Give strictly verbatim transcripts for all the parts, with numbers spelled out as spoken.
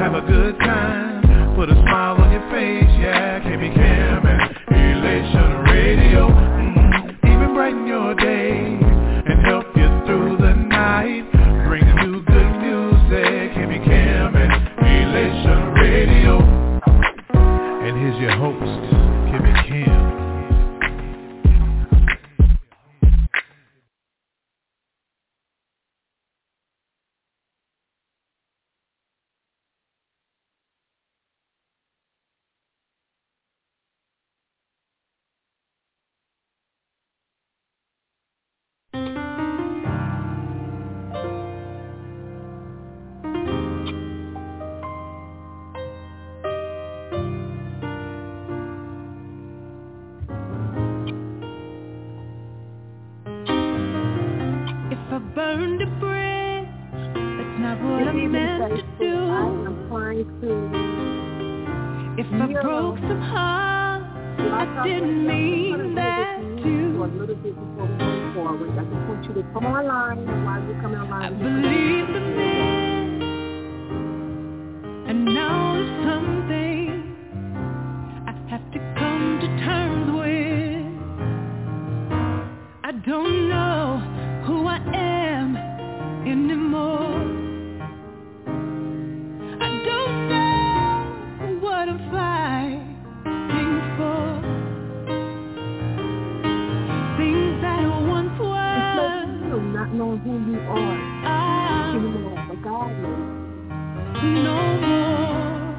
have a good time. Put a smile on your face, yeah. K B Cam and Elation Radio. Mm-hmm. Even brighten your day and help you through the night. Bringing you good music. K B Cam and Elation Radio. And here's your host, K B Cam. Burned a bridge, that's not what I meant to do. If I broke some hearts, I didn't mean that to. A little bit before we move forward, I just want you to come online, and while you're coming online, I believe the man, and now there's something I have to come to terms with. I don't know who I am anymore. I don't know what I'm fighting for. Things that once were, you not knowing who you are ah, anymore, but God knows. No more.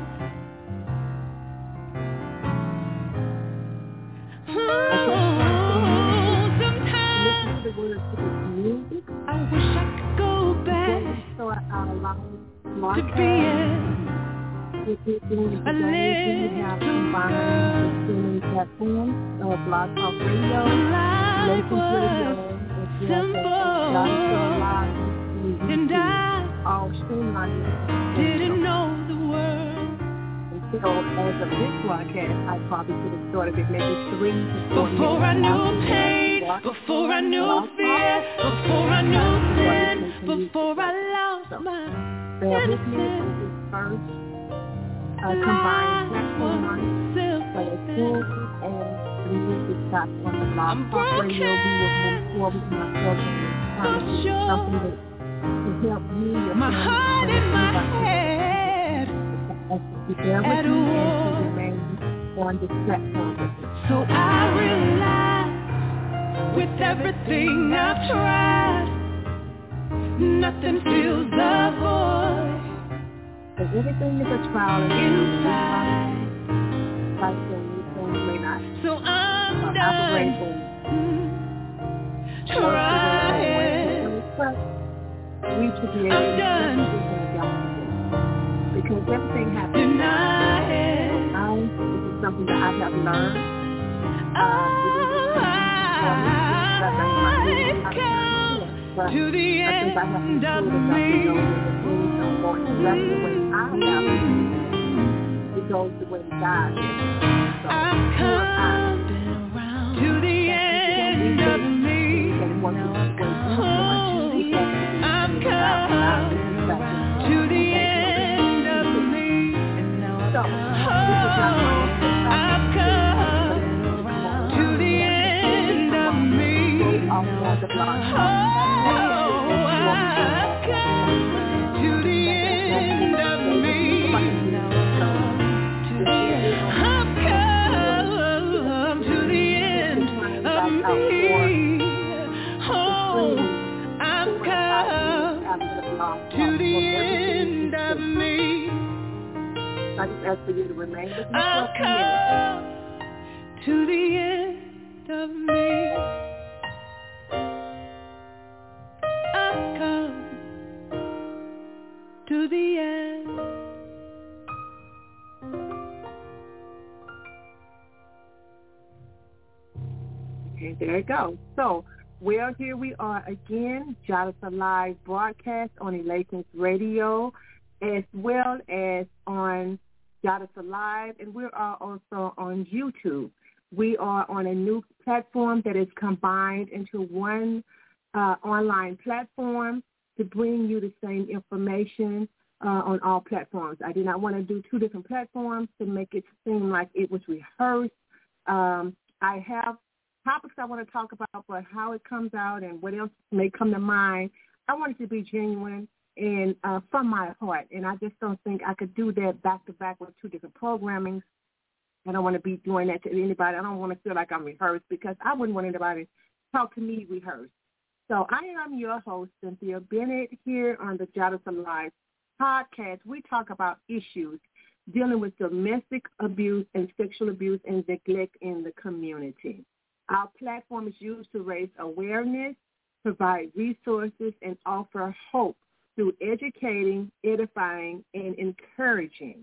The words to this music. I wish I could go back start our live to being with this doing a today. We have combined the streaming platforms of Blog Talk Radio, Lakers Radio, as well as Live and I all streamlined. didn't know the world. And so as of this broadcast, I probably could have started it maybe three to four before I knew pain. Before I knew fear, before I knew sin, before I lost my innocence, first uh, combined platform for the tools and the music stopped on the Blog Talk Radio. We will move forward to myself and trying to do something that to help you, your my heart in my head, there with me and to remain on this platform. So I realize with everything I've tried, nothing fills the void. Because everything is a trial and inside. Like things may not. So I'm uh, done mm-hmm. trying. We should be able I'm to done. Because everything happens. Denying. I, this is something that I have learned. Uh, I've come to the end of me. That's the way I have it. It goes the way God is. So, I've come to the end of me. Oh, I've come to the end of me. So, oh, I've come to the end of me. Oh, I've come to the end of me. I've come to the end of me. Oh, I've come to the end of me. I just ask for you to remain with me. I've come to the end of me. I've come to the end. Okay, there you go. So, well, here we are again, Jonathan Live broadcast on Elations Radio, as well as on Jonathan Live, and we are also on YouTube. We are on a new platform that is combined into one uh, online platform to bring you the same information uh, on all platforms. I did not want to do two different platforms to make it seem like it was rehearsed. Um, I have topics I want to talk about, but how it comes out and what else may come to mind, I want it to be genuine and uh, from my heart. And I just don't think I could do that back-to-back with two different programmings. I don't want to be doing that to anybody. I don't want to feel like I'm rehearsed because I wouldn't want anybody to talk to me rehearsed. So I am your host, Cynthia Bennett, here on the Jadasa Live podcast. We talk about issues dealing with domestic abuse and sexual abuse and neglect in the community. Our platform is used to raise awareness, provide resources, and offer hope through educating, edifying, and encouraging.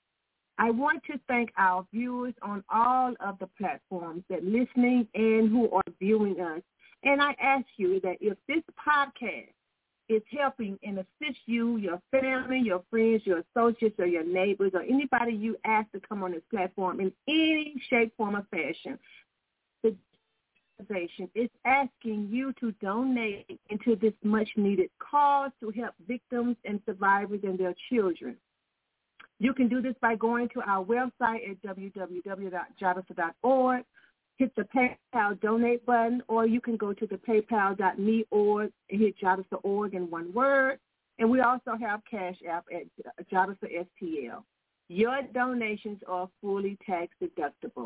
I want to thank our viewers on all of the platforms that listening and who are viewing us. And I ask you that if this podcast is helping and assist you, your family, your friends, your associates, or your neighbors, or anybody you ask to come on this platform in any shape, form, or fashion, the organization is asking you to donate into this much-needed cause to help victims and survivors and their children. You can do this by going to our website at w w w dot jadasa dot org, hit the PayPal donate button, or you can go to the paypal dot me org and hit Jadasa dot org in one word. And we also have Cash App at Jadasa S T L. Your donations are fully tax deductible.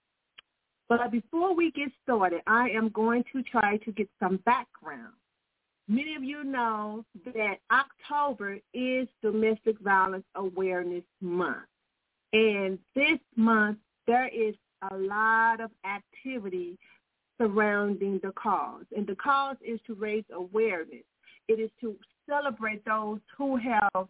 But before we get started, I am going to try to get some background. Many of you know that October is Domestic Violence Awareness Month. And this month, there is a lot of activity surrounding the cause. And the cause is to raise awareness. It is to celebrate those who have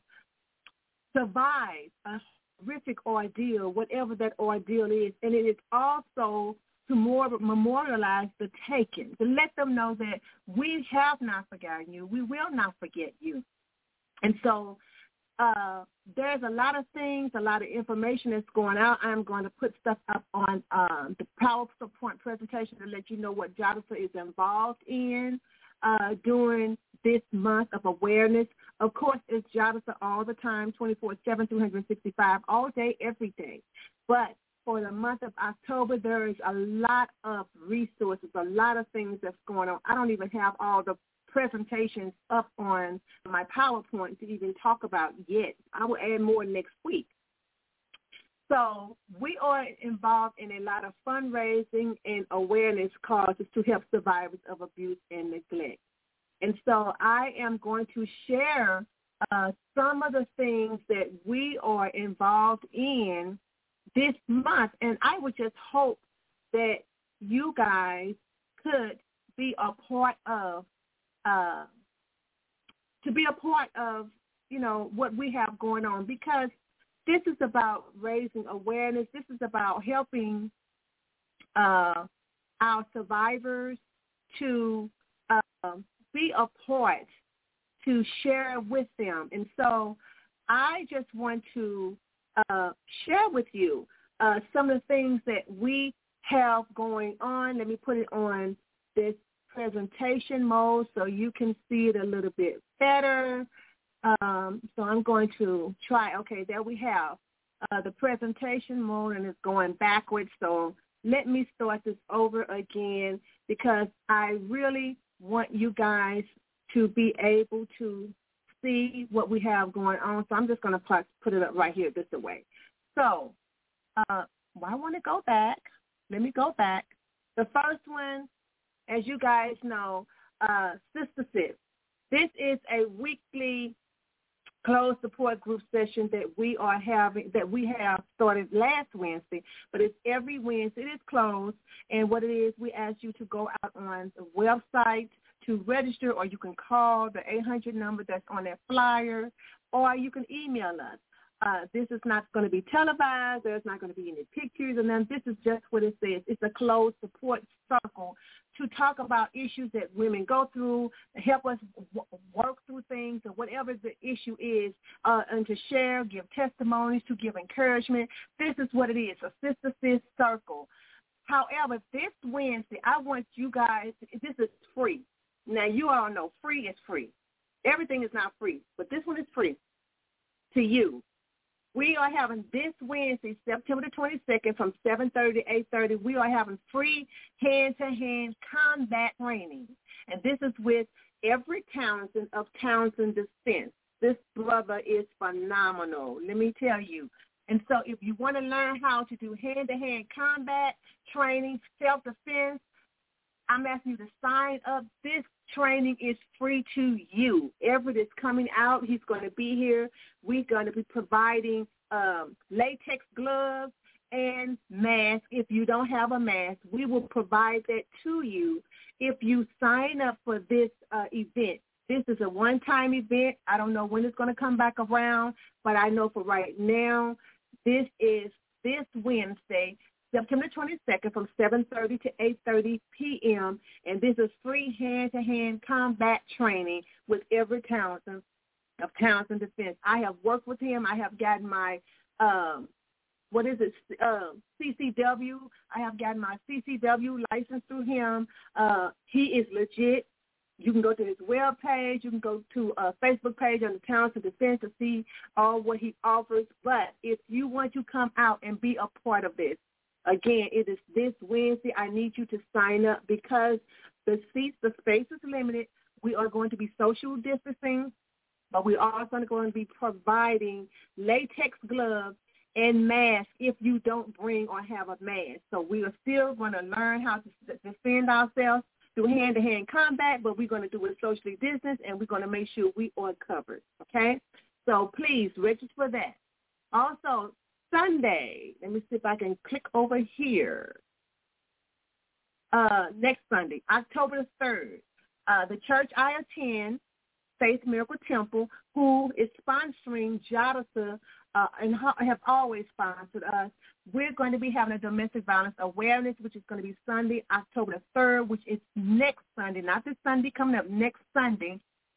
survived a horrific ordeal, whatever that ordeal is. And it is also to more memorialize the taken, to let them know that we have not forgotten you. We will not forget you. And so uh, there's a lot of things, a lot of information that's going out. I'm going to put stuff up on um, the PowerPoint presentation to let you know what Jadasa is involved in uh, during this month of awareness. Of course, it's Jadasa all the time, twenty-four seven, three hundred sixty-five, all day, every day. But for the month of October, there is a lot of resources, a lot of things that's going on. I don't even have all the presentations up on my PowerPoint to even talk about yet. I will add more next week. So we are involved in a lot of fundraising and awareness causes to help survivors of abuse and neglect. And so I am going to share uh, some of the things that we are involved in this month, and I would just hope that you guys could be a part of, uh, to be a part of, you know, what we have going on, because this is about raising awareness. This is about helping uh, our survivors to uh, be a part, to share with them. And so I just want to Uh, share with you uh, some of the things that we have going on. Let me put it on this presentation mode so you can see it a little bit better. Um, so I'm going to try. Okay, there we have uh, the presentation mode, and it's going backwards. So let me start this over again because I really want you guys to be able to see what we have going on. So I'm just going to put it up right here this way. So uh, well, I want to go back. Let me go back. The first one, as you guys know, uh, Sister Sis. This is a weekly closed support group session that we are having, that we have started last Wednesday, but it's every Wednesday. It is closed, and what it is, we ask you to go out on the website to register, or you can call the eight hundred number that's on that flyer, or you can email us. Uh, this is not going to be televised. There's not going to be any pictures, and then this is just what it says. It's a closed support circle to talk about issues that women go through, to help us w- work through things, or whatever the issue is, uh, and to share, give testimonies, to give encouragement. This is what it is, a Sister Sis circle. However, this Wednesday, I want you guys, this is free. Now, you all know free is free. Everything is not free, but this one is free. to you. We are having this Wednesday, September the twenty-second, from seven thirty to eight thirty, we are having free hand-to-hand combat training. And this is with Everett Townsend of Townsend Defense. This brother is phenomenal, let me tell you. And so if you want to learn how to do hand-to-hand combat training, self-defense, I'm asking you to sign up. This training is free to you. Everett is coming out. He's going to be here. We're going to be providing um, latex gloves and masks. If you don't have a mask, we will provide that to you if you sign up for this uh, event. This is a one-time event. I don't know when it's going to come back around, but I know for right now, this is this Wednesday, September twenty-second, from seven thirty to eight thirty p.m., and this is free hand-to-hand combat training with Everett Townsend of Townsend Defense. I have worked with him. I have gotten my, um, what is it, uh, C C W. I have gotten my C C W license through him. Uh, he is legit. You can go to his web page. You can go to a Facebook page on the Townsend Defense to see all what he offers. But if you want to come out and be a part of this, again, it is this Wednesday. I need you to sign up because the seats, the space is limited. We are going to be social distancing, but we are also going to be providing latex gloves and masks if you don't bring or have a mask. So we are still going to learn how to defend ourselves through hand-to-hand combat, but we're going to do it socially distanced, and we're going to make sure we are covered, okay? So please register for that. Also, Sunday, let me see if I can click over here. Uh, next Sunday, October the third, uh, the church I attend, Faith Miracle Temple, who is sponsoring Jadasa uh, and ha- have always sponsored us, we're going to be having a domestic violence awareness, which is going to be Sunday, October the third, which is next Sunday, not this Sunday coming up, next Sunday.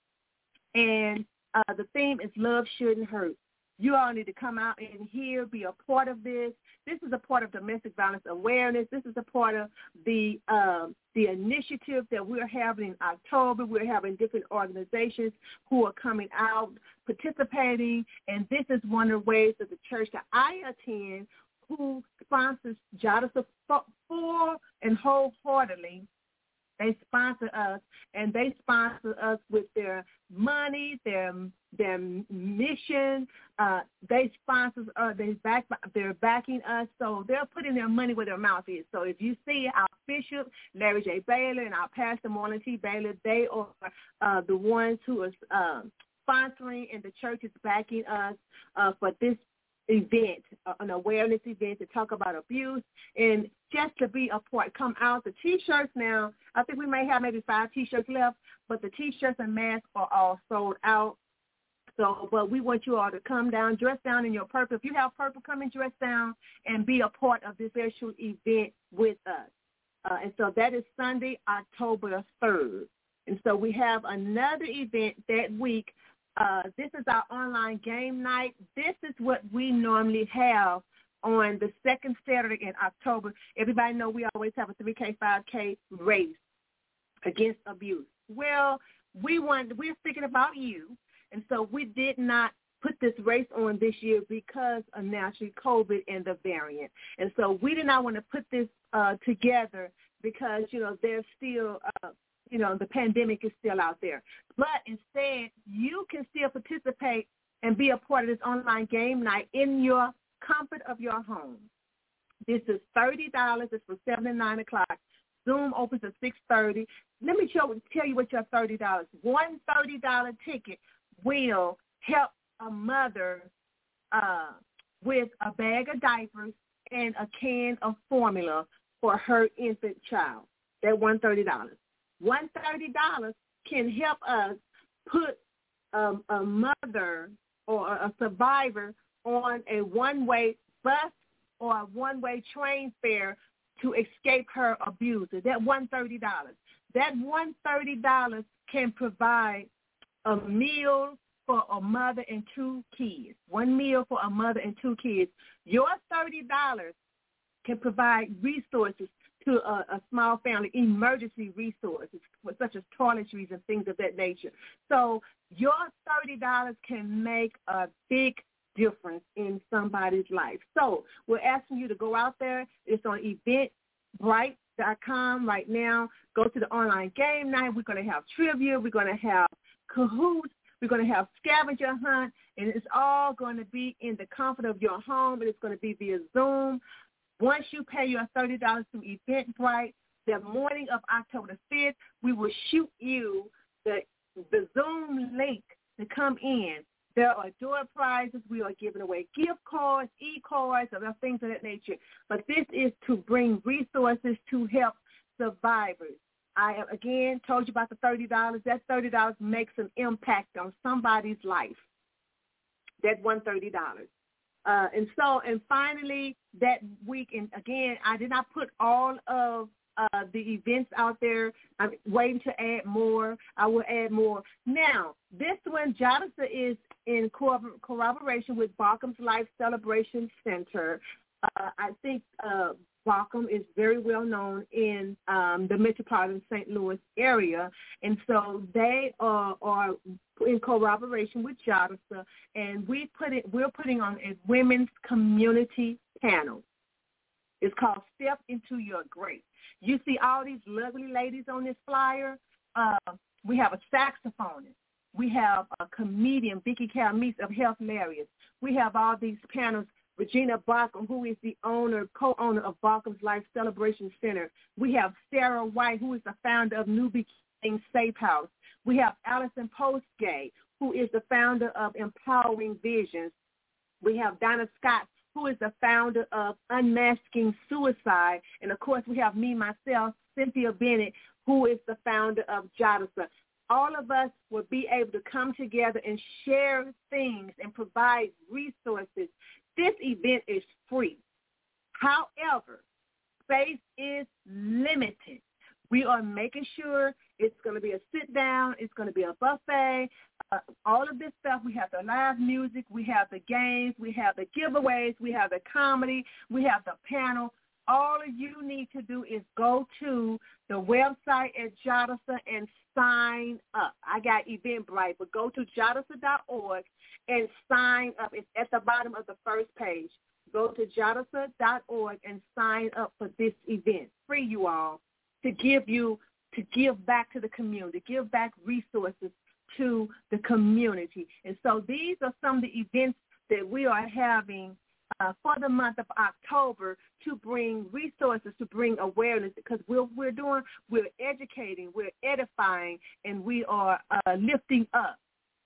And uh, the theme is Love Shouldn't Hurt. You all need to come out and hear, be a part of this. This is a part of domestic violence awareness. This is a part of the um, the initiative that we're having in October. We're having different organizations who are coming out, participating, and this is one of the ways that the church that I attend, who sponsors Jadasa full and wholeheartedly. They sponsor us, and they sponsor us with their money, their their mission. Uh, they sponsor us. They back. They're backing us, so they're putting their money where their mouth is. So if you see our bishop, Larry J. Baylor, and our pastor, Marlon T. Baylor, they are uh, the ones who are uh, sponsoring, and the church is backing us uh, for this event, uh, an awareness event to talk about abuse and just to be a part. Come out. The T-shirts now, I think we may have maybe five T-shirts left, but the T-shirts and masks are all sold out. So, but we want you all to come down, dress down in your purple. If you have purple, come and dress down and be a part of this special event with us. Uh, and so that is Sunday, October the third. And so we have another event that week. Uh, this is our online game night. This is what we normally have on the second Saturday in October. Everybody know we always have a three K, five K race against abuse. Well, we want, we're thinking about you, and so we did not put this race on this year because of naturally COVID and the variant. And so we did not want to put this uh, together because, you know, there's still uh, you know, the pandemic is still out there. But instead, you can still participate and be a part of this online game night in your comfort of your home. This is thirty dollars. It's from seven to nine o'clock. Zoom opens at six thirty. Let me show, tell you what your thirty dollars. One thirty dollars ticket will help a mother uh, with a bag of diapers and a can of formula for her infant child. That one hundred thirty dollars. one hundred thirty dollars can help us put um, a mother or a survivor on a one-way bus or a one-way train fare to escape her abuser. That one hundred thirty dollars. That one hundred thirty dollars can provide a meal for a mother and two kids. One meal for a mother and two kids. Your thirty dollars can provide resources to a, a small family emergency resources, such as toiletries and things of that nature. So your thirty dollars can make a big difference in somebody's life. So we're asking you to go out there. It's on eventbrite dot com right now. Go to the online game night. We're going to have trivia. We're going to have Kahoots. We're going to have scavenger hunt, and it's all going to be in the comfort of your home, and it's going to be via Zoom. Once you pay your thirty dollars through Eventbrite, the morning of October the fifth, we will shoot you the, the Zoom link to come in. There are door prizes. We are giving away gift cards, e-cards, and things of that nature. But this is to bring resources to help survivors. I have, again, told you about the thirty dollars. That thirty dollars makes an impact on somebody's life, that one hundred thirty dollars. Uh, and so, and finally, that week, and again, I did not put all of uh, the events out there. I'm waiting to add more. I will add more. Now, this one, Jadasa is in co- corroboration with Baucom's Life Celebration Center. Uh, I think uh, Baucom is very well known in um, the metropolitan Saint Louis area, and so they are, are in corroboration with Jadasa, and we put it. We're putting on a women's community panel. It's called Step Into Your Grace. You see all these lovely ladies on this flyer. Uh, we have a saxophonist. We have a comedian, Vicky Calmise of Health Lariats. We have all these panels. Regina Baucom, who is the owner, co-owner of Baucom's Life Celebration Center. We have Sarah White, who is the founder of New Beginning Safe House. We have Allison Postgay, who is the founder of Empowering Visions. We have Donna Scott, who is the founder of Unmasking Suicide. And, of course, we have me, myself, Cynthia Bennett, who is the founder of Jadasa. All of us will be able to come together and share things and provide resources. This event is free. However, space is limited. We are making sure it's going to be a sit-down. It's going to be a buffet. Uh, all of this stuff. We have the live music. We have the games. We have the giveaways. We have the comedy. We have the panel. All you need to do is go to the website at Jadasa and sign up. I got Eventbrite, but go to jadasa dot org and sign up. It's at the bottom of the first page. Go to jadasa dot org and sign up for this event. Free, you all, to give you, to give back to the community, give back resources to the community. And so these are some of the events that we are having Uh, for the month of October to bring resources, to bring awareness, because we're, we're doing, we're educating, we're edifying, and we are uh, lifting up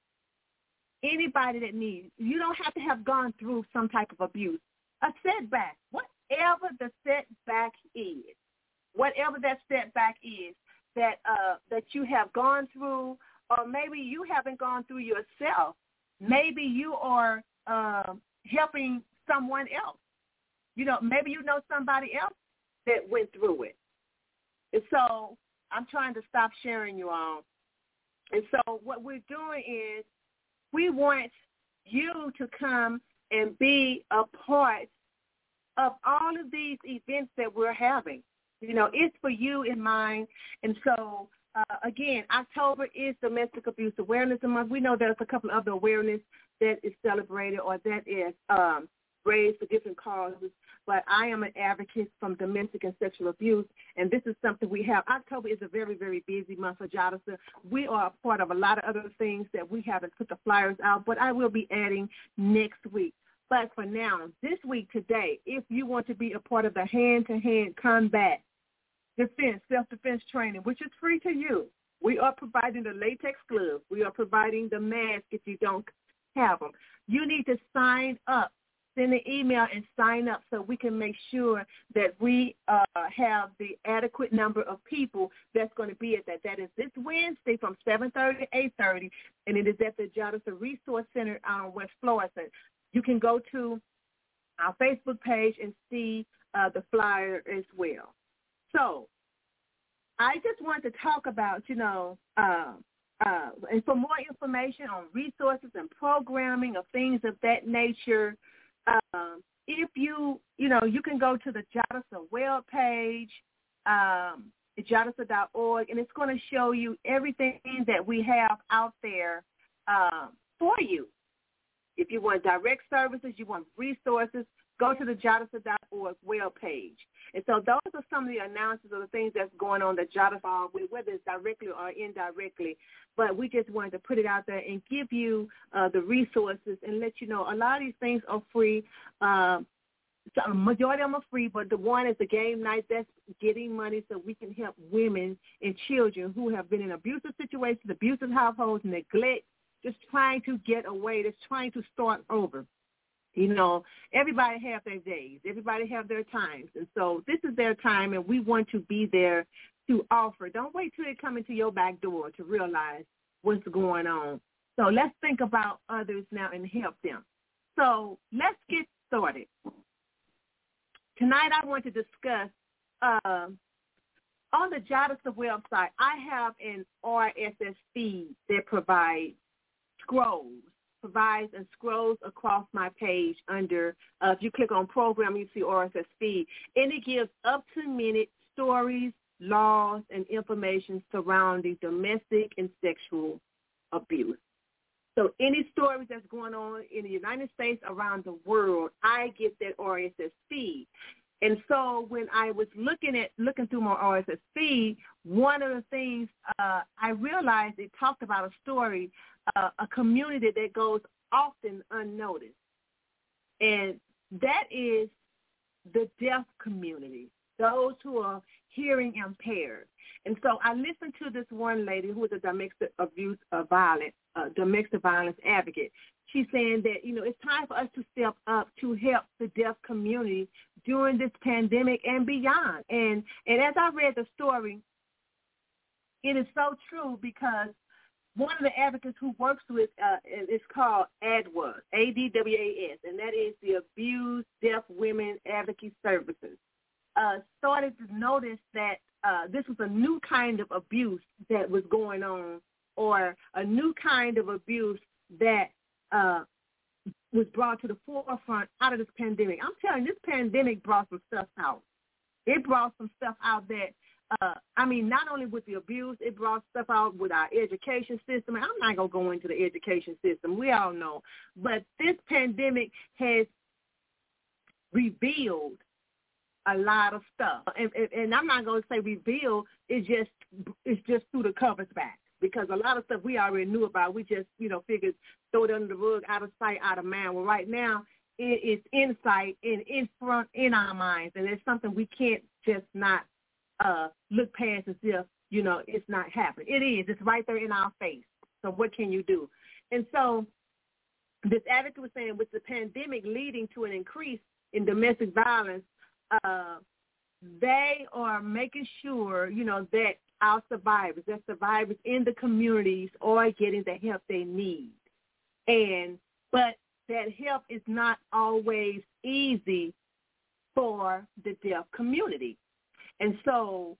anybody that needs. You don't have to have gone through some type of abuse. A setback, whatever the setback is, whatever that setback is that uh, that you have gone through, or maybe you haven't gone through yourself. Maybe you are uh, helping someone else. You know, maybe you know somebody else that went through it. And so I'm trying to stop sharing you all. And so what we're doing is we want you to come and be a part of all of these events that we're having. You know, it's for you in mind. And so, uh, again, October is Domestic Abuse Awareness Month. We know there's a couple of other awareness that is celebrated or that is um, raised for different causes, but I am an advocate from domestic and sexual abuse, and this is something we have. October is a very, very busy month for Jadasa. We are a part of a lot of other things that we haven't put the flyers out, but I will be adding next week. But for now, this week, today, if you want to be a part of the hand-to-hand combat defense, self-defense training, which is free to you, we are providing the latex gloves. We are providing the mask if you don't have them. You need to sign up. Send an email and sign up so we can make sure that we uh, have the adequate number of people that's going to be at that. That is this Wednesday from seven thirty to eight thirty, and it is at the Jadasa Resource Center out on West Florissant. You can go to our Facebook page and see uh, the flyer as well. So I just want to talk about, you know, uh, uh, and for more information on resources and programming of things of that nature, Um, if you, you know, you can go to the Jadasa web page. um, Jadisa dot org, and it's going to show you everything that we have out there uh, for you. If you want direct services, you want resources, go to the Jadisa dot org webpage. And so those are some of the announcements of the things that's going on that Jadisa, whether it's directly or indirectly. But we just wanted to put it out there and give you uh, the resources and let you know a lot of these things are free. Uh, so a majority of them are free, but the one is the game night that's getting money so we can help women and children who have been in abusive situations, abusive households, neglect, just trying to get away, just trying to start over. You know, everybody have their days. Everybody have their times. And so this is their time, and we want to be there to offer. Don't wait till they come into your back door to realize what's going on. So let's think about others now and help them. So let's get started. Tonight I want to discuss, uh, on the Jadisa website, I have an R S S feed that provides scrolls, provides and scrolls across my page under, uh, if you click on program, you see R S S feed, and it gives up-to-minute stories, laws, and information surrounding domestic and sexual abuse. So any stories that's going on in the United States, around the world, I get that R S S feed. And so when I was looking at looking through my R S S feed, one of the things uh, I realized it talked about a story, uh, a community that goes often unnoticed, and that is the deaf community, those who are hearing impaired. And so I listened to this one lady who is a domestic abuse uh, violence, uh, domestic violence advocate. She's saying that, you know, it's time for us to step up to help the deaf community during this pandemic and beyond. And and as I read the story, it is so true because one of the advocates who works with uh, is called A D W A S, A D W A S, and that is the Abused Deaf Women Advocacy Services. Uh, started to notice that uh, this was a new kind of abuse that was going on, or a new kind of abuse that uh, was brought to the forefront out of this pandemic. I'm telling you, this pandemic brought some stuff out. It brought some stuff out that, uh, I mean, not only with the abuse, it brought stuff out with our education system. And I'm not going to go into the education system. We all know. But this pandemic has revealed a lot of stuff. And, and, and I'm not going to say reveal, it's just, it's just through the covers back. Because a lot of stuff we already knew about, we just, you know, figured throw it under the rug, out of sight, out of mind. Well, right now, it is in sight and in front, in our minds, and it's something we can't just not uh, look past as if, you know, it's not happening. It is. It's right there in our face. So what can you do? And so this advocate was saying with the pandemic leading to an increase in domestic violence, uh, they are making sure, you know, that our survivors, that survivors in the communities are getting the help they need. And but that help is not always easy for the deaf community. And so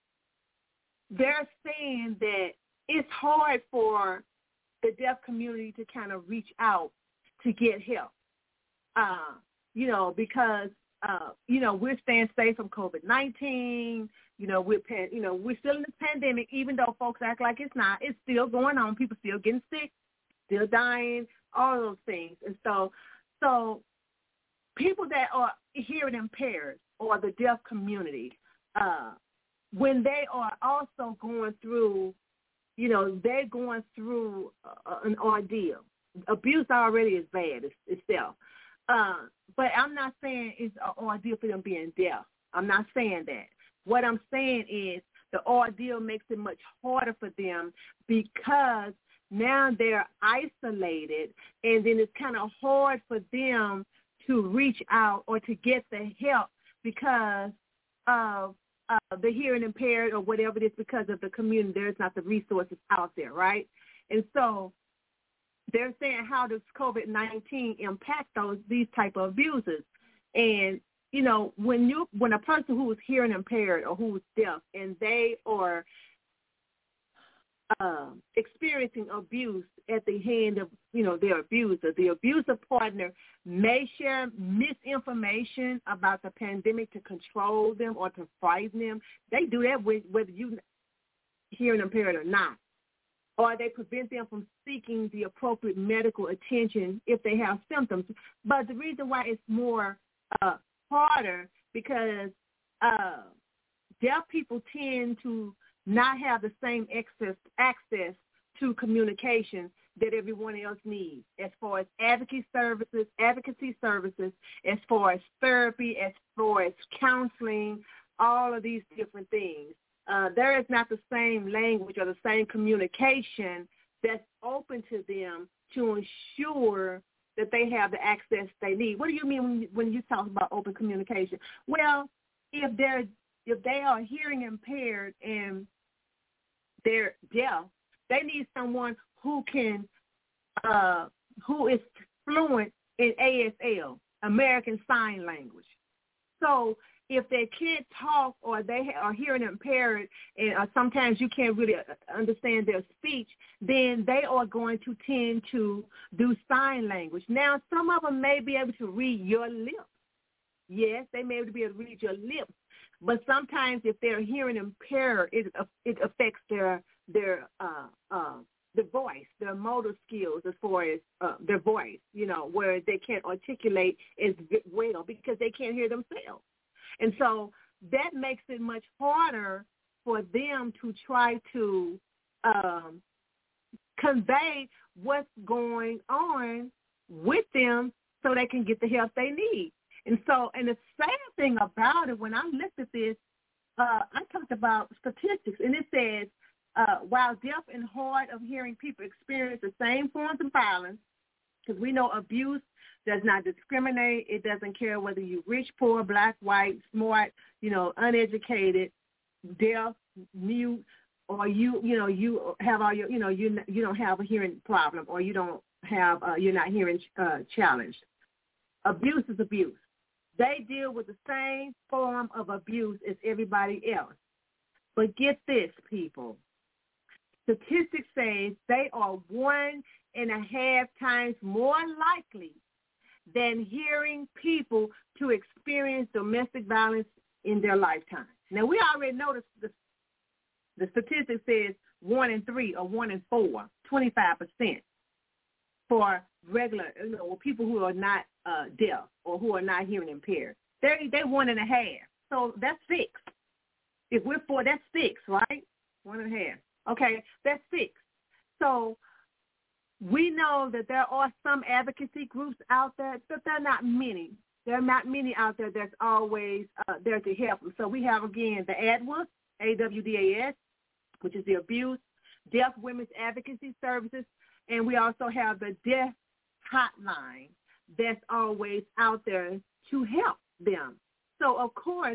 they're saying that it's hard for the deaf community to kind of reach out to get help, uh, you know, because, uh, you know, we're staying safe from covid nineteen. You know, we're, you know, we're still in this pandemic, even though folks act like it's not. It's still going on. People still getting sick, still dying, all those things. And so, so people that are hearing impaired or the deaf community, uh, when they are also going through, you know, they're going through uh, an ordeal. Abuse already is bad itself. Uh, but I'm not saying it's an ordeal for them being deaf. I'm not saying that. What I'm saying is the ordeal makes it much harder for them because now they're isolated, and then it's kind of hard for them to reach out or to get the help because of uh, the hearing impaired or whatever it is, because of the community. There's not the resources out there, right? And so they're saying, how does covid nineteen impact those these type of abusers? And you know, when you when a person who is hearing impaired or who is deaf and they are uh, experiencing abuse at the hand of, you know, their abuser. The abuser partner may share misinformation about the pandemic to control them or to frighten them. They do that with, whether you hearing impaired or not. Or they prevent them from seeking the appropriate medical attention if they have symptoms. But the reason why it's more uh, harder because uh, deaf people tend to not have the same access access to communication that everyone else needs, as far as advocacy services, advocacy services, as far as therapy, as far as counseling, all of these different things. Uh, there is not the same language or the same communication that's open to them to ensure that they have the access they need. What do you mean when you, when you talk about open communication? Well, if they're if they are hearing impaired and they're deaf, they need someone who can uh, who is fluent in A S L, American Sign Language. So if they can't talk or they are hearing impaired and uh, sometimes you can't really understand their speech, then they are going to tend to do sign language. Now, some of them may be able to read your lips. Yes, they may be able to read your lips. But sometimes if they're hearing impaired, it it affects their their uh, uh, the voice, their motor skills as far as uh, their voice, you know, where they can't articulate as well because they can't hear themselves. And so that makes it much harder for them to try to um, convey what's going on with them so they can get the help they need. And so, and the sad thing about it, when I looked at this, uh, I talked about statistics, and it says, uh, while deaf and hard of hearing people experience the same forms of violence, because we know abuse does not discriminate. It doesn't care whether you're rich, poor, black, white, smart, you know, uneducated, deaf, mute, or you, you know, you have all your, you know, you you don't have a hearing problem, or you don't have, uh, you're not hearing uh, challenged. Abuse is abuse. They deal with the same form of abuse as everybody else. But get this, people. Statistics say they are one and a half times more likely than hearing people to experience domestic violence in their lifetime. Now, we already know the, the statistics says one in three or one in four, twenty-five percent for regular, you know, people who are not uh, deaf or who are not hearing impaired. They're, they're one and a half. So that's six. If we're four, that's six, right? One and a half. Okay, that's six. So we know that there are some advocacy groups out there, but there are not many. There are not many out there that's always uh, there to help them. So we have, again, the A D W A S, A W D A S, which is the Abuse, Deaf Women's Advocacy Services, and we also have the Deaf Hotline that's always out there to help them. So, of course,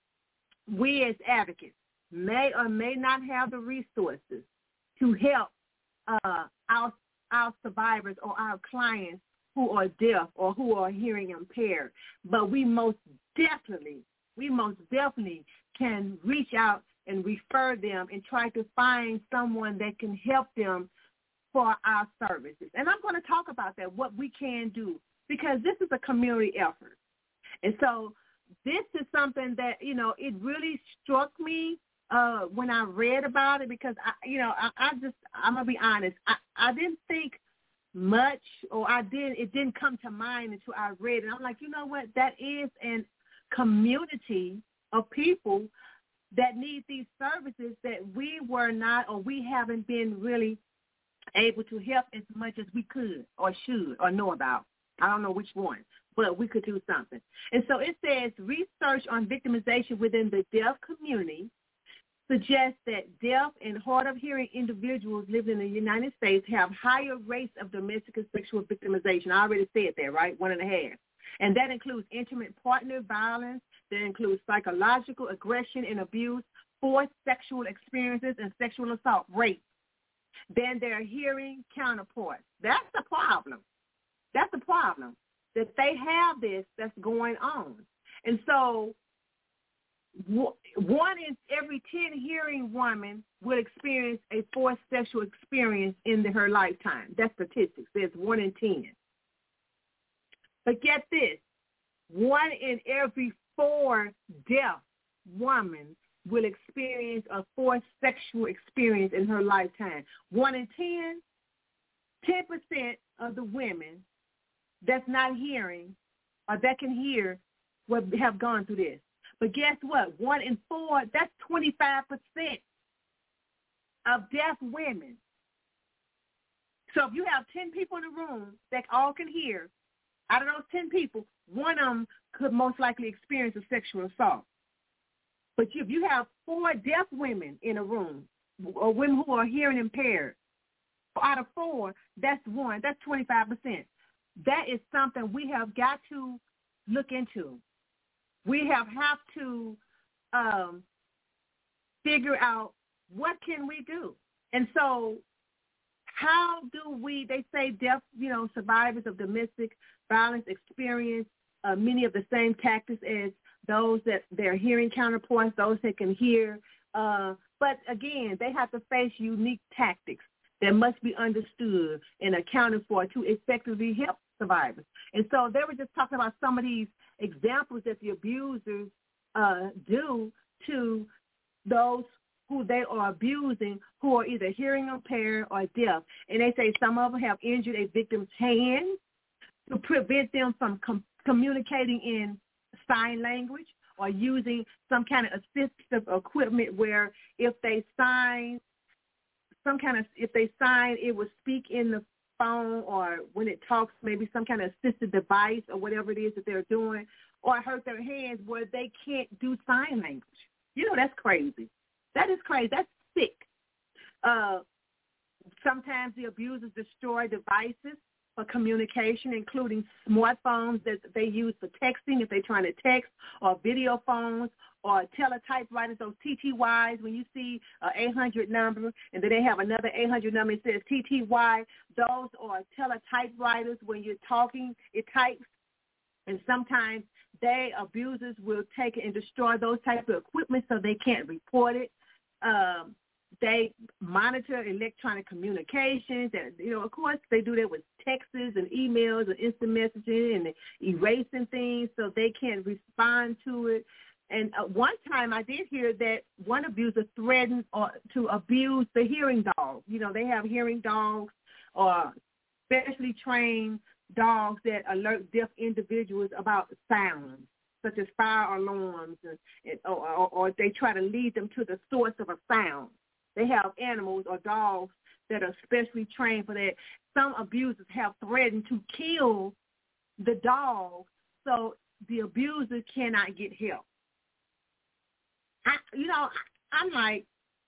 we as advocates may or may not have the resources to help uh, our our survivors or our clients who are deaf or who are hearing impaired. But we most definitely, we most definitely can reach out and refer them and try to find someone that can help them for our services. And I'm going to talk about that, what we can do, because this is a community effort. And so this is something that, you know, it really struck me uh, when I read about it, because, I, you know, I, I just, I'm going to be honest, I, I didn't think much, or I did, it didn't come to mind until I read it. I'm like, you know what, that is a community of people that need these services that we were not, or we haven't been really able to help as much as we could or should or know about. I don't know which one, but we could do something. And so it says research on victimization within the deaf community suggests that deaf and hard of hearing individuals living in the United States have higher rates of domestic and sexual victimization. I already said that, right? One and a half. And that includes intimate partner violence. That includes psychological aggression and abuse, forced sexual experiences, and sexual assault rates than their hearing counterparts. That's the problem. That's the problem, that they have this that's going on. And so one in every ten hearing women will experience a forced sexual experience in the, her lifetime. That's statistics. There's one in ten. But get this, one in every four deaf women will experience a forced sexual experience in her lifetime. One in ten, ten percent of the women that's not hearing or that can hear will have gone through this. But guess what? One in four, that's twenty-five percent of deaf women. So if you have ten people in the room that all can hear, out of those ten people, one of them could most likely experience a sexual assault. But if you have four deaf women in a room, or women who are hearing impaired, out of four, that's one. That's twenty-five percent. That is something we have got to look into. We have have to um, figure out what can we do. And so how do we, they say deaf, you know, survivors of domestic violence experience uh, many of the same tactics as those that their hearing counterparts, those that can hear. Uh, but again, they have to face unique tactics that must be understood and accounted for to effectively help survivors. And so they were just talking about some of these examples that the abusers uh, do to those who they are abusing who are either hearing impaired or deaf. And they say some of them have injured a victim's hand to prevent them from com- communicating in sign language or using some kind of assistive equipment where if they sign, some kind of, if they sign, it will speak in the phone, or when it talks, maybe some kind of assistive device or whatever it is that they're doing, or hurt their hands where they can't do sign language. You know, that's crazy. That is crazy. That's sick. Uh, sometimes the abusers destroy devices for communication, including smartphones that they use for texting if they're trying to text, or video phones, or teletypewriters, those T T Ys. When you see an eight hundred number and then they have another eight hundred number that says T T Y, those are teletypewriters. When you're talking, it types. And sometimes they, abusers, will take it and destroy those type of equipment so they can't report it. Um, they monitor electronic communications. And, you know, of course, they do that with texts and emails and instant messaging and erasing things so they can't respond to it. And uh, one time I did hear that one abuser threatened or to abuse the hearing dog. You know, they have hearing dogs or specially trained dogs that alert deaf individuals about sounds, such as fire alarms, and, and, or, or, or they try to lead them to the source of a sound. They have animals or dogs that are specially trained for that. Some abusers have threatened to kill the dog so the abuser cannot get help. I, you know, I, I'm like,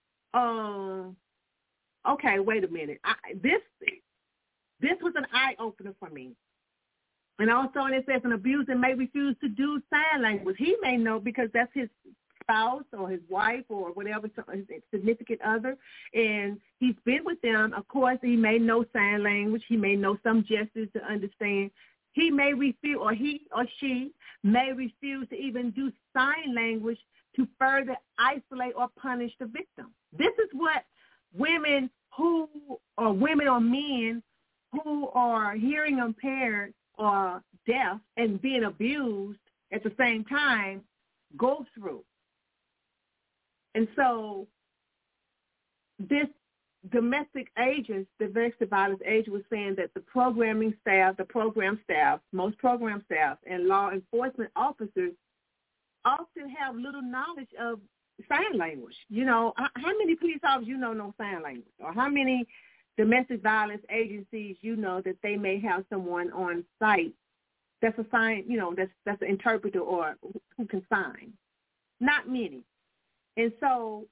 um, okay, wait a minute. I, this this was an eye-opener for me. And also, it says an abuser may refuse to do sign language. He may know because that's his spouse or his wife or whatever, his significant other, and he's been with them. Of course, he may know sign language. He may know some gestures to understand. He may refuse, or he or she may refuse to even do sign language to further isolate or punish the victim. This is what women who, or women or men who are hearing impaired or deaf and being abused at the same time go through. And so this domestic agents, the domestic violence agent, was saying that the programming staff, the program staff, most program staff and law enforcement officers often have little knowledge of sign language. You know, how many police officers you know know sign language? Or how many domestic violence agencies you know that they may have someone on site that's a sign, you know, that's that's an interpreter or who can sign? Not many. And so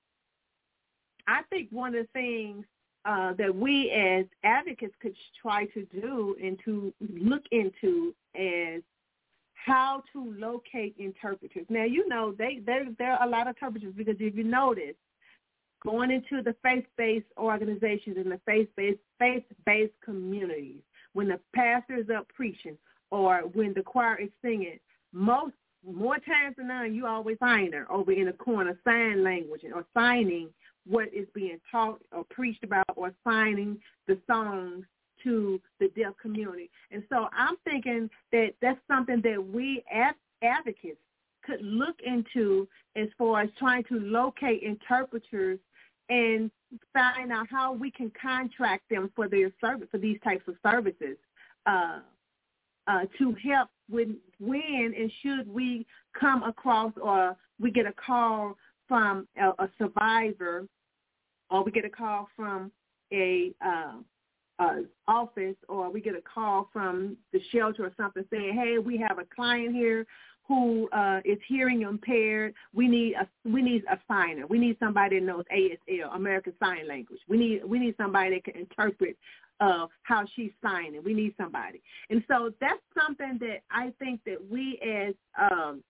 I think one of the things uh, that we as advocates could try to do and to look into is how to locate interpreters. Now, you know, they, there, there are a lot of interpreters because if you notice, going into the faith-based organizations and the faith-based, faith-based communities, when the pastor is up preaching or when the choir is singing, most more times than none, you always find her over in the corner sign language or signing what is being taught or preached about or signing the songs to the deaf community. And so I'm thinking that that's something that we as advocates could look into as far as trying to locate interpreters and find out how we can contract them for their service, for these types of services, uh, uh, to help when, when and should we come across or we get a call from a, a survivor or we get a call from a uh, uh, office or we get a call from the shelter or something saying, hey, we have a client here who uh, is hearing impaired. We need a we need a signer. We need somebody that knows A S L, American Sign Language. We need we need somebody that can interpret uh, how she's signing. We need somebody. And so that's something that I think that we as um,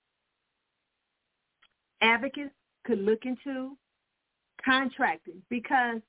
advocates could look into, contracting, because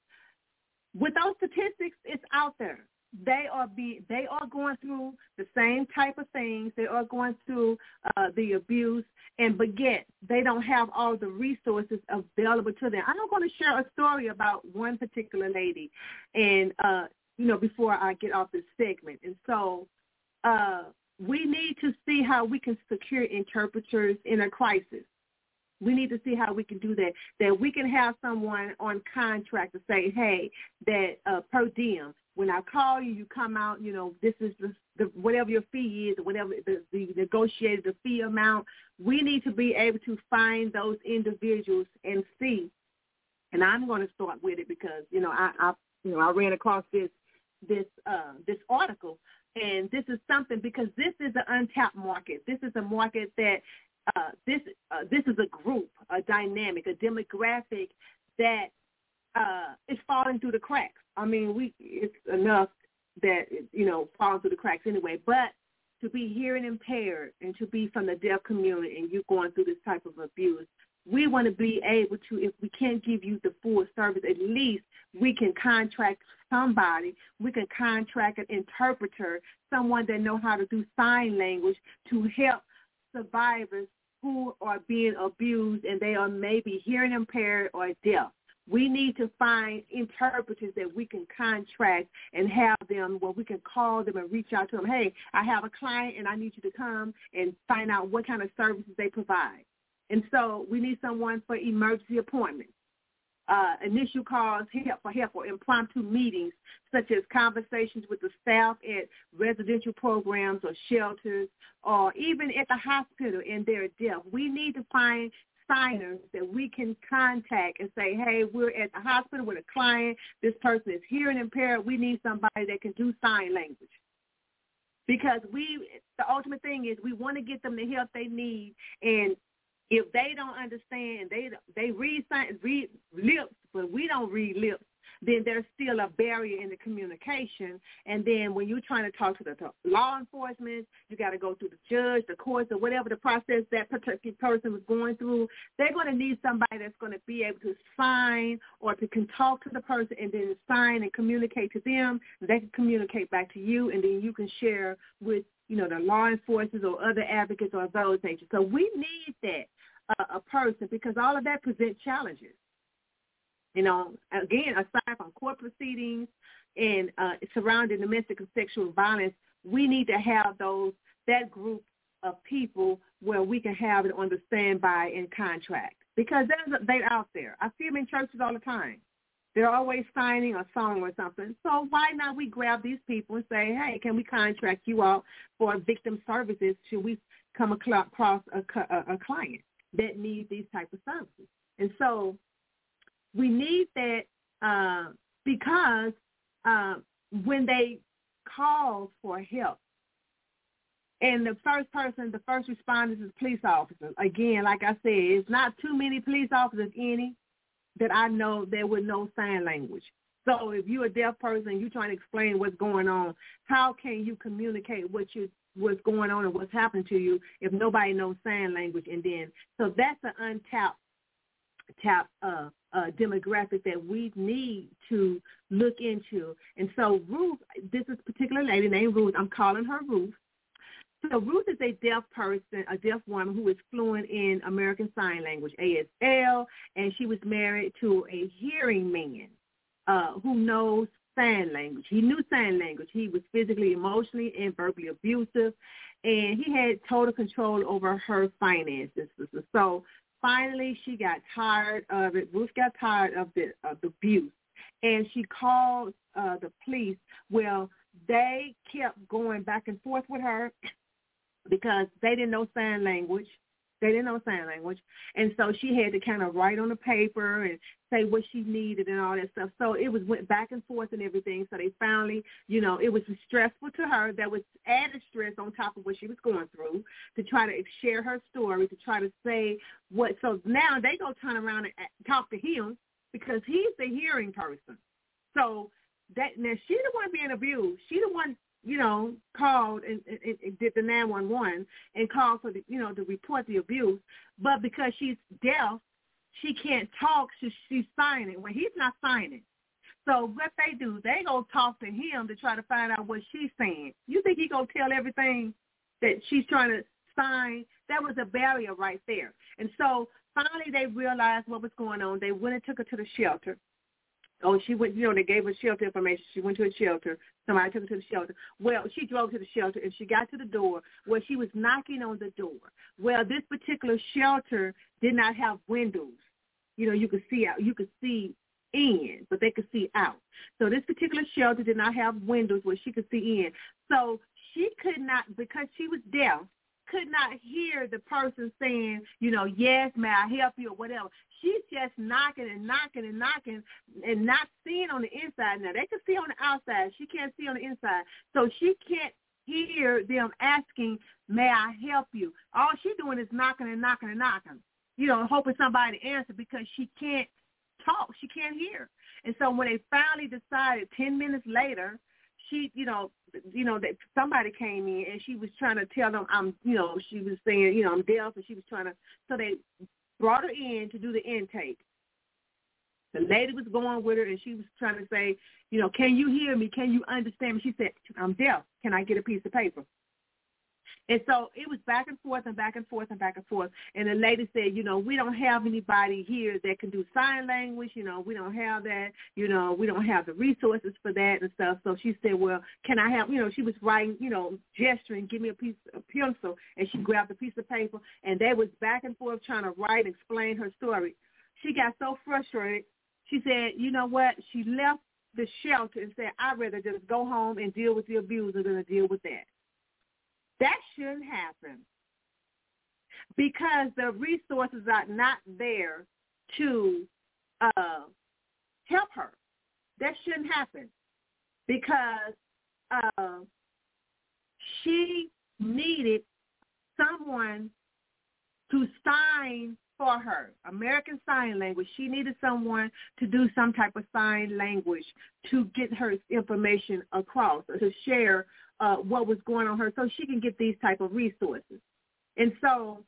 with those statistics, it's out there. They are be they are going through the same type of things. They are going through uh, the abuse, and but yet they don't have all the resources available to them. I'm going to share a story about one particular lady, and uh, you know, before I get off this segment. And so uh, we need to see how we can secure interpreters in a crisis. We need to see how we can do that, that we can have someone on contract to say, hey, that uh, per diem, when I call you, you come out, you know, this is the, the whatever your fee is or whatever the, the negotiated the fee amount. We need to be able to find those individuals and see. And I'm going to start with it because, you know, I, I you know, I ran across this this uh, this article, and this is something because this is an untapped market. This is a market that Uh, this uh, this is a group, a dynamic, a demographic that uh, is falling through the cracks. I mean, we it's enough that, you know, falling through the cracks anyway. But to be hearing impaired and to be from the deaf community and you going through this type of abuse, we want to be able to, if we can't give you the full service, at least we can contract somebody. We can contract an interpreter, someone that knows how to do sign language to help survivors who are being abused and they are maybe hearing impaired or deaf. We need to find interpreters that we can contract and have them where we can call them and reach out to them. Hey, I have a client and I need you to come and find out what kind of services they provide. And so we need someone for emergency appointments, uh, initial calls, help for help, or impromptu meetings, such as conversations with the staff at residential programs or shelters, or even at the hospital and they're deaf. We need to find signers that we can contact and say, hey, we're at the hospital with a client. This person is hearing impaired. We need somebody that can do sign language. Because we, the ultimate thing is we want to get them the help they need, and if they don't understand, they they read, read lips, but we don't read lips, then there's still a barrier in the communication. And then when you're trying to talk to the law enforcement, you got to go through the judge, the courts, or whatever the process that particular person was going through. They're going to need somebody that's going to be able to sign or to can talk to the person and then sign and communicate to them. They can communicate back to you, and then you can share with, you know, the law enforcement or other advocates or those natures. So we need that. A, a person, because all of that presents challenges. You know, again, aside from court proceedings and uh, surrounding domestic and sexual violence, we need to have those that group of people where we can have it on the standby and contract, because there's a, they're out there. I see them in churches all the time. They're always signing a song or something. So why not we grab these people and say, hey, can we contract you out for victim services should we come across a, a, a client that need these type of services? And so we need that uh, because uh, when they call for help, and the first person, the first responders is police officers. Again, like I said, it's not too many police officers, any, that I know that would know sign language. So if you're a deaf person, you're trying to explain what's going on, how can you communicate what you what's going on and what's happening to you if nobody knows sign language? And then, so that's an untapped tap, uh, uh, demographic that we need to look into. And so Ruth, this is a particular lady named Ruth. I'm calling her Ruth. So Ruth is a deaf person, a deaf woman who is fluent in American Sign Language, A S L, and she was married to a hearing man uh, who knows sign language. He knew sign language. He was physically, emotionally, and verbally abusive, and he had total control over her finances. So finally, she got tired of it. Ruth got tired of the, of the abuse, and she called uh, the police. Well, they kept going back and forth with her because they didn't know sign language. They didn't know sign language. And so she had to kind of write on the paper and say what she needed and all that stuff. So it was went back and forth and everything. So they finally, you know, it was stressful to her. There was added stress on top of what she was going through to try to share her story, to try to say what. So now they go turn around and talk to him because he's the hearing person. So that now she the one being abused. She the one, you know, called and, and, and did the nine one one and called for the, you know, to report the abuse. But because she's deaf, she can't talk. She, she's signing when he's not signing. So what they do, they go talk to him to try to find out what she's saying. You think he gonna tell everything that she's trying to sign? That was a barrier right there. And so finally they realized what was going on. They went and took her to the shelter. Oh, she went, you know, they gave her shelter information. She went to a shelter. Somebody took her to the shelter. Well, she drove to the shelter, and she got to the door where she was knocking on the door. Well, this particular shelter did not have windows. You know, you could see out. You could see in, but they could see out. So this particular shelter did not have windows where she could see in. So she could not, because she was deaf, could not hear the person saying, you know, yes, may I help you or whatever. She's just knocking and knocking and knocking and not seeing on the inside. Now, they can see on the outside. She can't see on the inside. So she can't hear them asking, may I help you? All she's doing is knocking and knocking and knocking, you know, hoping somebody to answer because she can't talk. She can't hear. And so when they finally decided ten minutes later, she, you know, you know, that somebody came in and she was trying to tell them I'm, you know, she was saying, you know, I'm deaf, and she was trying to, so they brought her in to do the intake. The lady was going with her, and she was trying to say, you know, can you hear me? Can you understand me? She said, I'm deaf. Can I get a piece of paper? And so it was back and forth and back and forth and back and forth. And the lady said, you know, we don't have anybody here that can do sign language. You know, we don't have that. You know, we don't have the resources for that and stuff. So she said, well, can I have, you know, she was writing, you know, gesturing, give me a piece of pencil. And she grabbed a piece of paper. And they was back and forth trying to write and explain her story. She got so frustrated. She said, you know what? She left the shelter and said, I'd rather just go home and deal with the abuser than to deal with that. That shouldn't happen because the resources are not there to uh, help her. That shouldn't happen because uh, she needed someone to sign for her, American Sign Language. She needed someone to do some type of sign language to get her information across or to share Uh, what was going on her so she can get these type of resources. And so,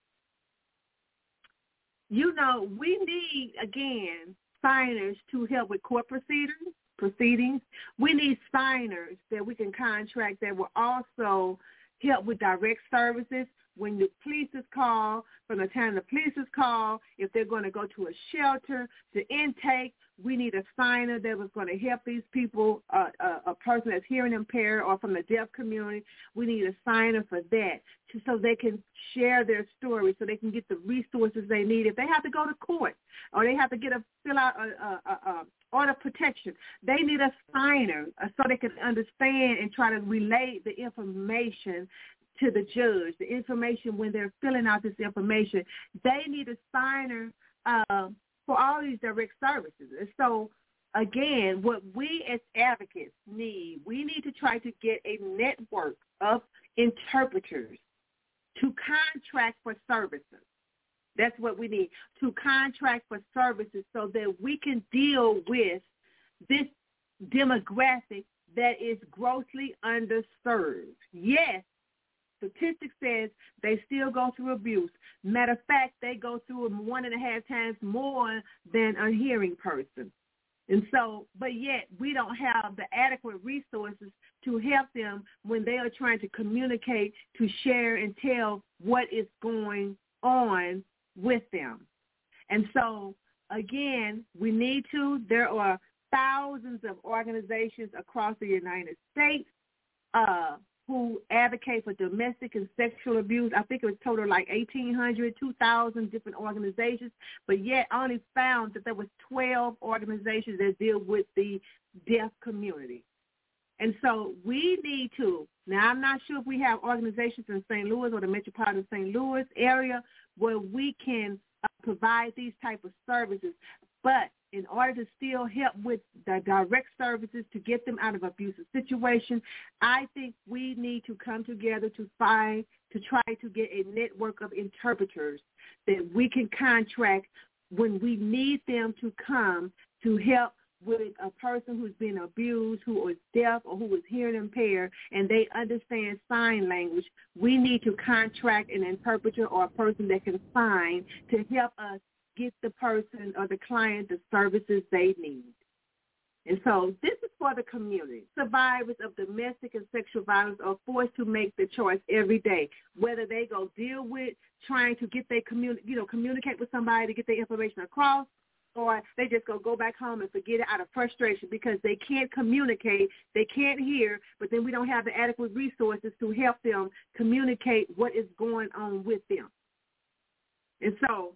you know, we need, again, signers to help with court proceedings. proceedings. We need signers that we can contract that will also help with direct services. When the police is called, from the time the police is called, if they're going to go to a shelter, to intake, we need a signer that was going to help these people, uh, a, a person that's hearing impaired or from the deaf community. We need a signer for that to, so they can share their story, so they can get the resources they need. If they have to go to court or they have to get a fill out a, a, a, a order of protection, they need a signer uh, so they can understand and try to relay the information to the judge, the information when they're filling out this information. They need a signer uh, for all these direct services. And so, again, what we as advocates need, we need to try to get a network of interpreters to contract for services. That's what we need, to contract for services so that we can deal with this demographic that is grossly underserved. Yes, statistics says they still go through abuse. Matter of fact, they go through it one and a half times more than a hearing person. And so, but yet we don't have the adequate resources to help them when they are trying to communicate, to share and tell what is going on with them. And so, again, we need to, there are thousands of organizations across the United States uh, who advocate for domestic and sexual abuse. I think it was total like eighteen hundred, two thousand different organizations, but yet I only found that there was twelve organizations that deal with the deaf community. And so we need to, now I'm not sure if we have organizations in Saint Louis or the metropolitan Saint Louis area where we can uh, provide these type of services, but in order to still help with the direct services to get them out of abusive situations, I think we need to come together to find, to try to get a network of interpreters that we can contract when we need them to come to help with a person who's been abused, who is deaf or who is hearing impaired, and they understand sign language. We need to contract an interpreter or a person that can sign to help us get the person or the client the services they need. And so this is for the community. Survivors of domestic and sexual violence are forced to make the choice every day, whether they go deal with trying to get their communi- you know, communicate with somebody to get their information across, or they just go go back home and forget it out of frustration because they can't communicate, they can't hear, but then we don't have the adequate resources to help them communicate what is going on with them. And so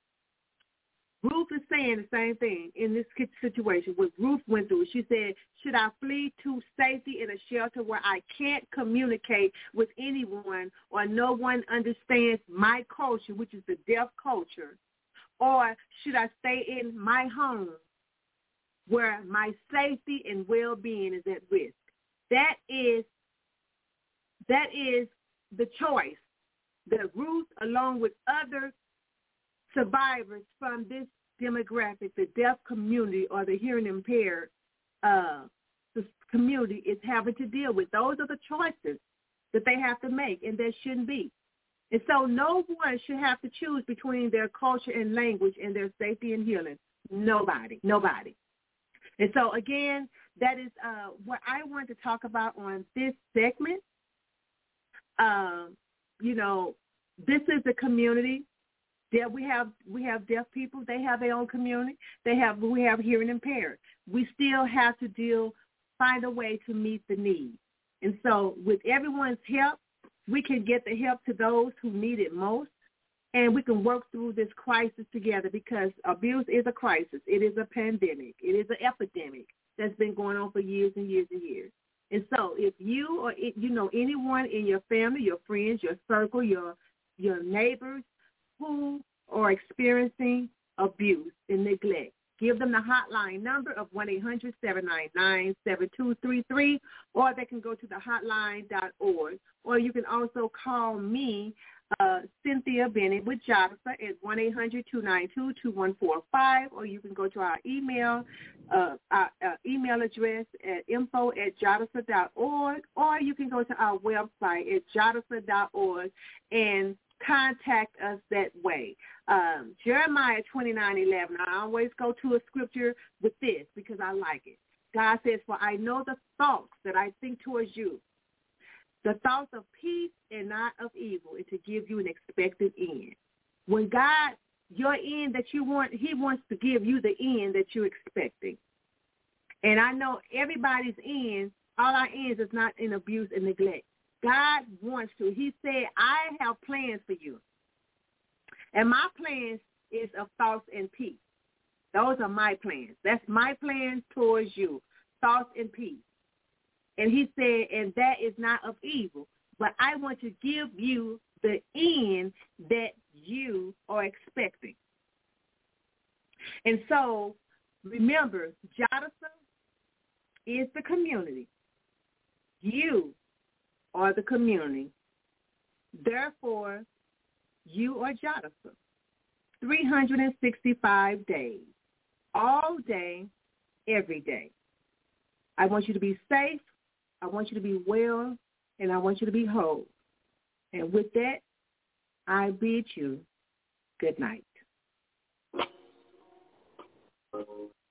Ruth is saying the same thing in this situation, what Ruth went through. She said, should I flee to safety in a shelter where I can't communicate with anyone or no one understands my culture, which is the deaf culture, or should I stay in my home where my safety and well-being is at risk? That is, that is the choice that Ruth, along with other survivors from this demographic, the deaf community or the hearing impaired uh, community, is having to deal with. Those are the choices that they have to make, and there shouldn't be. And so no one should have to choose between their culture and language and their safety and healing. Nobody, nobody. And so, again, that is uh, what I want to talk about on this segment. Um, you know, this is a community. There we have we have deaf people. They have their own community. They have we have hearing impaired. We still have to deal, find a way to meet the need. And so, with everyone's help, we can get the help to those who need it most, and we can work through this crisis together, because abuse is a crisis. It is a pandemic. It is an epidemic that's been going on for years and years and years. And so if you or you know anyone in your family, your friends, your circle, your your neighbors who are experiencing abuse and neglect, give them the hotline number of one eight hundred seven nine nine seven two three three, or they can go to the hotline dot org, or you can also call me, uh, Cynthia Bennett with JADASA at one eight hundred two nine two two one four five, or you can go to our email, uh, our, uh, email address at info at jadasa dot org, or you can go to our website at jadasa dot org and contact us that way. Um, Jeremiah twenty-nine eleven, I always go to a scripture with this because I like it. God says, for I know the thoughts that I think towards you, the thoughts of peace and not of evil, and to give you an expected end. When God, your end that you want, he wants to give you the end that you're expecting. And I know everybody's end, all our ends is not in abuse and neglect. God wants to. He said, I have plans for you. And my plans is of thoughts and peace. Those are my plans. That's my plans towards you, thoughts and peace. And he said, and that is not of evil, but I want to give you the end that you are expecting. And so, remember, JADASA is the community. You are the community. Therefore, you are JADASA. three hundred sixty-five days, all day, every day. I want you to be safe. I want you to be well, and I want you to be whole. And with that, I bid you good night.